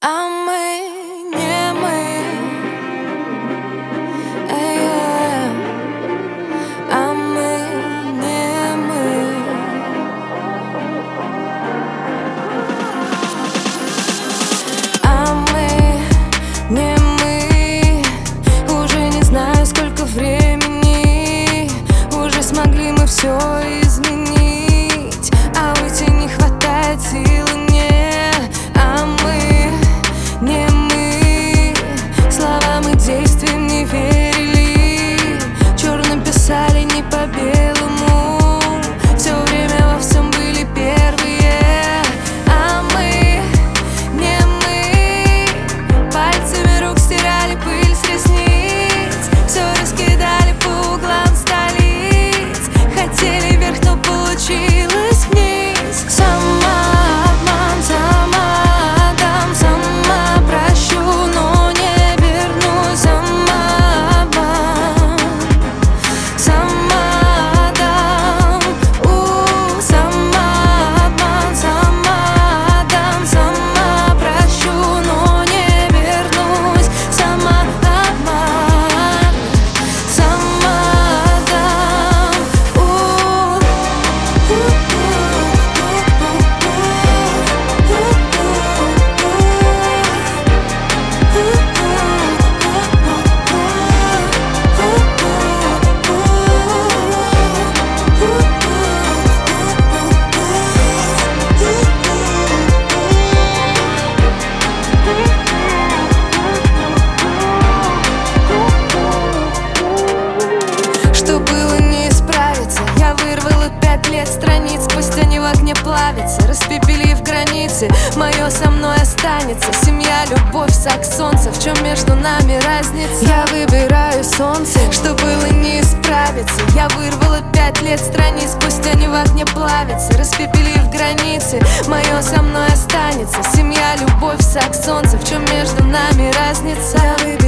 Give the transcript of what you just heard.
А мы не мы, а мы не мы. А мы не мы, уже не знаю, сколько времени. Уже смогли мы все изменить, а уйти не хватает силы мне. А мы не мы, словам и действиям не верили, черным писали не по белому, все время во всем были первые. А мы не мы, пальцами рук стирали пыль с ресниц, все раскидали по углам столиц, хотели вверх, но получилось вниз. Самообман, самоотдам, сама прощу, но не вернусь. Самообман, самоотдам, самообман, самоотдам, сама прощу, но не вернусь. Самообман, самоотдам, Что было не исправиться, я вырвала 5 лет страниц, пусть они в огне плавятся, распепелив границы, мое со мной останется. Семья, любовь, секс, солнце, в чем между нами разница? Я выбираю солнце. Что было не исправиться, я вырвала 5 лет страниц, пусть они в огне плавятся, распепелив границы, мое со мной останется. Семья, любовь, секс, солнце, в чем между нами разница?